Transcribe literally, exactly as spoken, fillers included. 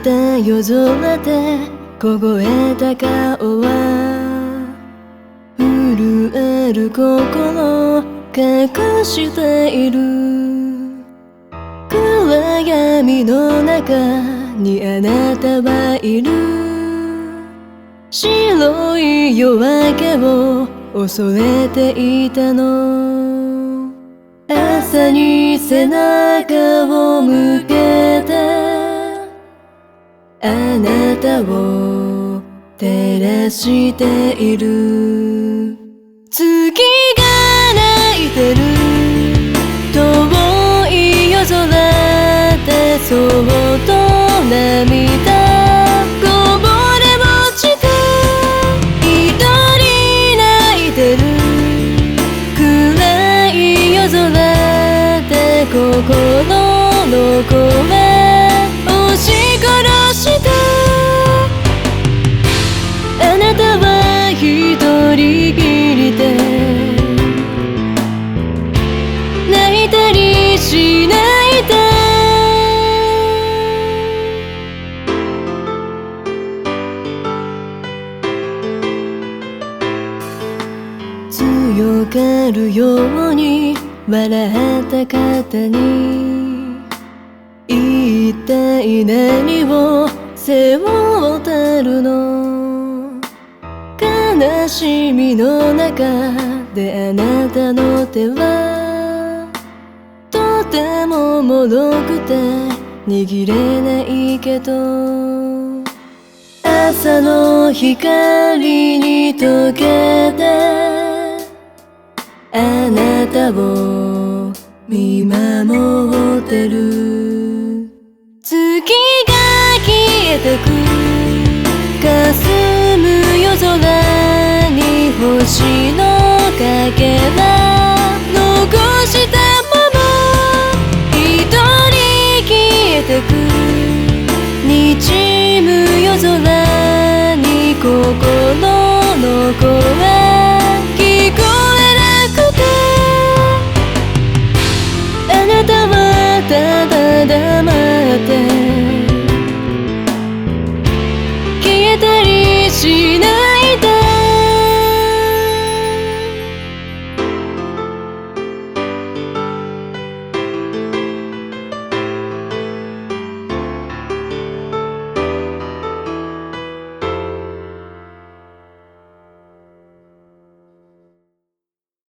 た夜空で凍えた顔は震える心隠している。暗闇の中にあなたはいる。白い夜明けを恐れていたの。朝に背中を向けてあなたを照らしている。月が泣いてる遠い夜空でそっと涙こぼれ落ちて一人泣いてる。暗い夜空で心の声押し殺してあなたは一人きりで泣いたりしないで。強がるように笑った方に一体何を背負ってるの。悲しみの中であなたの手はとても脆くて握れないけど朝の光に溶けてあなたを見守ってる。月が消えてく霞む夜空に星のかけら残したまま一人消えてく。滲む夜空に心の声聞こえなくてあなたはただ黙って消えたりしない。